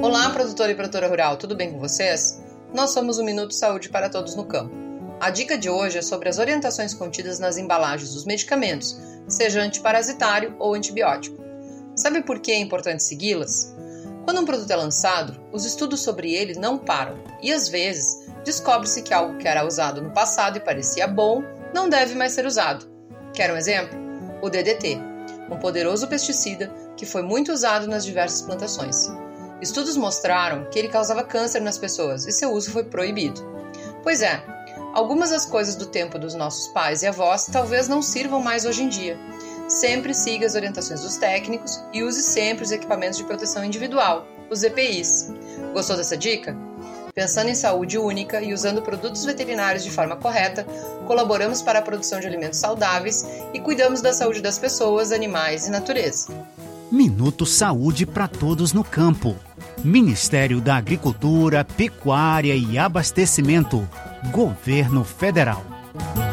Olá, produtor e produtora rural, tudo bem com vocês? Nós somos o Minuto Saúde para Todos no Campo. A dica de hoje é sobre as orientações contidas nas embalagens dos medicamentos, seja antiparasitário ou antibiótico. Sabe por que é importante segui-las? Quando um produto é lançado, os estudos sobre ele não param e, às vezes, descobre-se que algo que era usado no passado e parecia bom não deve mais ser usado. Quer um exemplo? O DDT, um poderoso pesticida que foi muito usado nas diversas plantações. Estudos mostraram que ele causava câncer nas pessoas e seu uso foi proibido. Pois é, algumas das coisas do tempo dos nossos pais e avós talvez não sirvam mais hoje em dia. Sempre siga as orientações dos técnicos e use sempre os equipamentos de proteção individual, os EPIs. Gostou dessa dica? Pensando em saúde única e usando produtos veterinários de forma correta, colaboramos para a produção de alimentos saudáveis e cuidamos da saúde das pessoas, animais e natureza. Minuto Saúde para Todos no Campo. Ministério da Agricultura, Pecuária e Abastecimento. Governo Federal.